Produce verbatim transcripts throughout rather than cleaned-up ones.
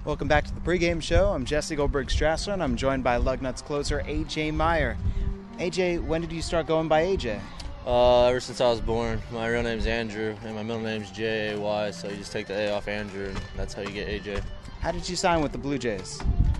Welcome back to the pregame show. I'm Jesse Goldberg-Strasser, and I'm joined by Lugnuts closer A J Meyer. A J, when did you start going by A J? Uh, ever since I was born. My real name's Andrew, and my middle name's J A Y, so you just take the A off Andrew, and that's how you get A J. How did you sign with the Blue Jays?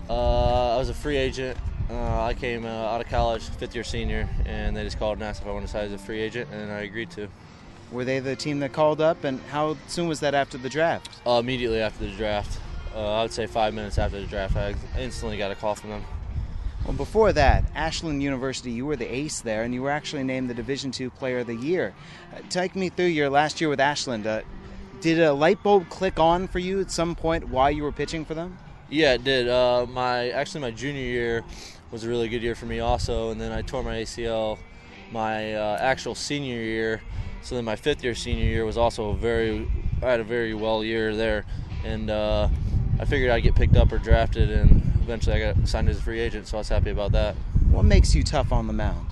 Uh, I was a free agent. Uh, I came uh, out of college, fifth year senior, and they just called and asked if I wanted to sign as a free agent, and I agreed to. Were they the team that called up, and how soon was that after the draft? Uh, immediately after the draft. Uh, I would say five minutes after the draft, I instantly got a call from them. Well, before that, Ashland University, you were the ace there, and you were actually named the Division two Player of the Year. Uh, take me through your last year with Ashland. Uh, did a light bulb click on for you at some point while you were pitching for them? Yeah, it did. Uh, my actually my junior year was a really good year for me also, and then I tore my A C L my uh, actual senior year. So then my fifth year senior year was also a very I had a very well year there, and uh, I figured I'd get picked up or drafted, and eventually I got signed as a free agent, so I was happy about that. What makes you tough on the mound?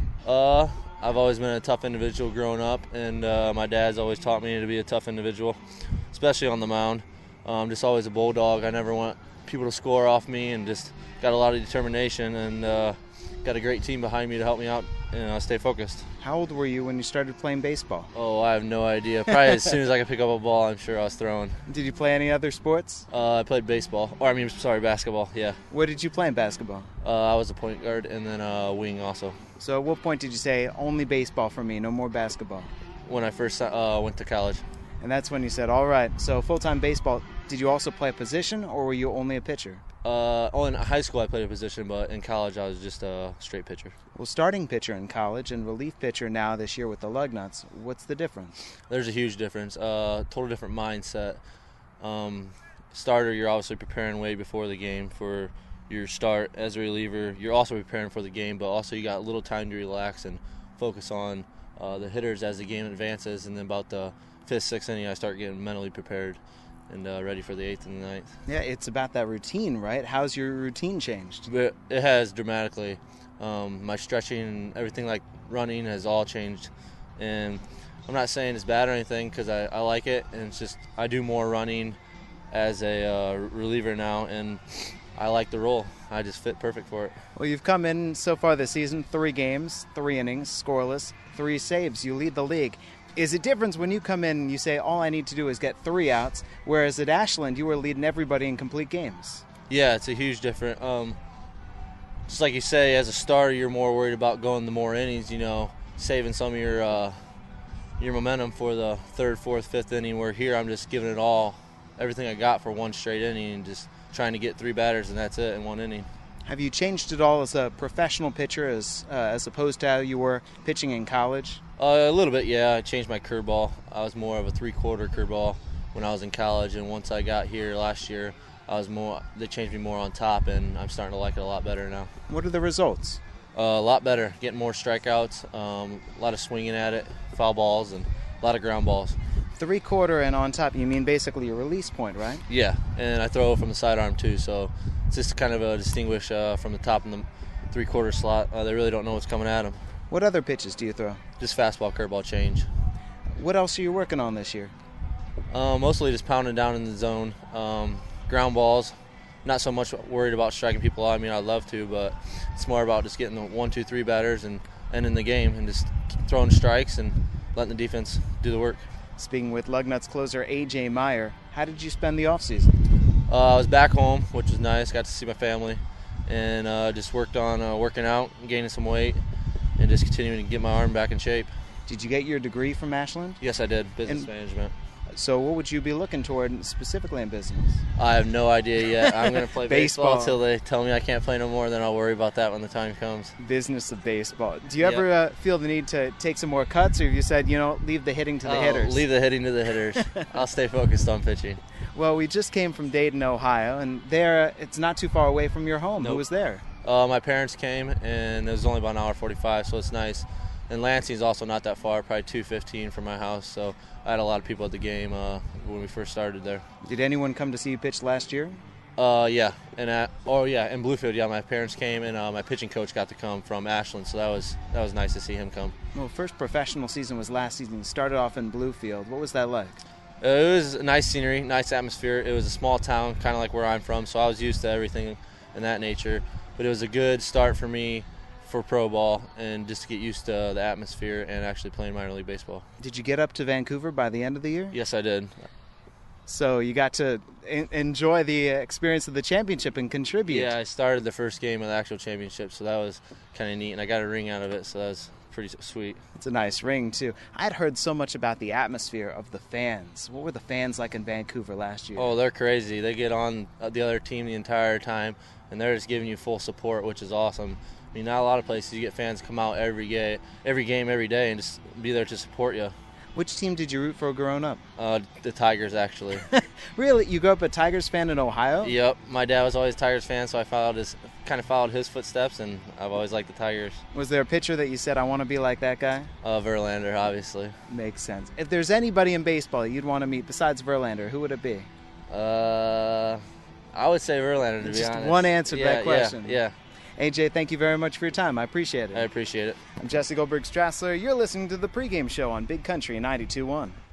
Uh, I've always been a tough individual growing up, and uh, my dad's always taught me to be a tough individual, especially on the mound. I'm um, just always a bulldog. I never want people to score off me, and just got a lot of determination, and uh, got a great team behind me to help me out and uh, stay focused. How old were you when you started playing baseball? Oh, I have no idea. Probably as soon as I could pick up a ball, I'm sure I was throwing. Did you play any other sports? Uh, I played baseball, or I mean, sorry, basketball, yeah. Where did you play in basketball? Uh, I was a point guard and then a wing also. So at what point did you say, only baseball for me, no more basketball? When I first uh, went to college. And that's when you said, all right, so full-time baseball. Did you also play a position, or were you only a pitcher? Uh, oh, in high school I played a position, but in college I was just a straight pitcher. Well, starting pitcher in college and relief pitcher now this year with the Lugnuts, what's the difference? There's a huge difference. Uh, total different mindset. Um, starter, you're obviously preparing way before the game for your start. As a reliever, you're also preparing for the game, but also you got a little time to relax and focus on uh, the hitters as the game advances, and then about the fifth, sixth inning I start getting mentally prepared and uh, ready for the eighth and the ninth. Yeah, it's about that routine, right? How's your routine changed? But it has dramatically. Um, my stretching and everything, like running, has all changed. And I'm not saying it's bad or anything, because I, I like it. And it's just I do more running as a uh, reliever now, and I like the role. I just fit perfect for it. Well, you've come in so far this season, three games, three innings, scoreless, three saves. You lead the league. Is it different when you come in and you say, all I need to do is get three outs, whereas at Ashland you were leading everybody in complete games? Yeah, it's a huge difference. Um, just like you say, as a starter, you're more worried about going the more innings, you know, saving some of your uh, your momentum for the third, fourth, fifth inning, where here I'm just giving it all, everything I got for one straight inning, and just trying to get three batters, and that's it in one inning. Have you changed at all as a professional pitcher as, uh, as opposed to how you were pitching in college? Uh, a little bit, yeah. I changed my curveball. I was more of a three-quarter curveball when I was in college, and once I got here last year, I was more. They changed me more on top, and I'm starting to like it a lot better now. What are the results? Uh, a lot better. Getting more strikeouts, um, a lot of swinging at it, foul balls, and a lot of ground balls. Three-quarter and on top, you mean basically your release point, right? Yeah, and I throw from the sidearm too, so it's just kind of a distinguish uh, from the top and the three-quarter slot. Uh, they really don't know what's coming at them. What other pitches do you throw? Just fastball, curveball, change. What else are you working on this year? Uh, mostly just pounding down in the zone. Um, ground balls. Not so much worried about striking people out. I mean, I'd love to, but it's more about just getting the one, two, three batters and ending the game and just throwing strikes and letting the defense do the work. Speaking with Lugnuts closer A J Meyer, how did you spend the offseason? Uh, I was back home, which was nice. Got to see my family, and uh, just worked on uh, working out, gaining some weight, and just continuing to get my arm back in shape. Did you get your degree from Ashland? Yes, I did. Business and, management. So what would you be looking toward specifically in business? I have no idea yet. I'm going to play baseball baseball until they tell me I can't play no more. Then I'll worry about that when the time comes. Business of baseball. Do you ever uh, feel the need to take some more cuts, or have you said, you know, leave the hitting to the I'll hitters? Leave the hitting to the hitters. I'll stay focused on pitching. Well, we just came from Dayton, Ohio, and there it's not too far away from your home. Nope. Who was there? Uh, my parents came, and it was only about an hour forty-five, so it's nice. And Lansing's also not that far, probably two fifteen from my house, so I had a lot of people at the game uh, when we first started there. Did anyone come to see you pitch last year? Uh, yeah, and at, oh yeah, in Bluefield, yeah, my parents came, and uh, my pitching coach got to come from Ashland, so that was that was nice to see him come. Well, first professional season was last season. You started off in Bluefield. What was that like? Uh, it was nice scenery, nice atmosphere. It was a small town, kind of like where I'm from, so I was used to everything in that nature. But it was a good start for me for pro ball and just to get used to the atmosphere and actually playing minor league baseball. Did you get up to Vancouver by the end of the year? Yes, I did. So you got to en- enjoy the experience of the championship and contribute. Yeah, I started the first game of the actual championship, so that was kind of neat, and I got a ring out of it, so that was pretty sweet. It's a nice ring, too. I'd heard so much about the atmosphere of the fans. What were the fans like in Vancouver last year? Oh, they're crazy. They get on the other team the entire time, and they're just giving you full support, which is awesome. I mean, not a lot of places you get fans come out every game, every game, every day, and just be there to support you. Which team did you root for growing up? Uh, the Tigers, actually. Really? You grew up a Tigers fan in Ohio? Yep. My dad was always a Tigers fan, so I followed his, kind of followed his footsteps, and I've always liked the Tigers. Was there a pitcher that you said, I want to be like that guy? Uh, Verlander, obviously. Makes sense. If there's anybody in baseball you'd want to meet besides Verlander, who would it be? Uh, I would say Verlander, to be Just honest. one answer to yeah, that question. Yeah, yeah. A J, thank you very much for your time. I appreciate it. I appreciate it. I'm Jesse Goldberg-Strassler. You're listening to the pregame show on Big Country ninety-two point one.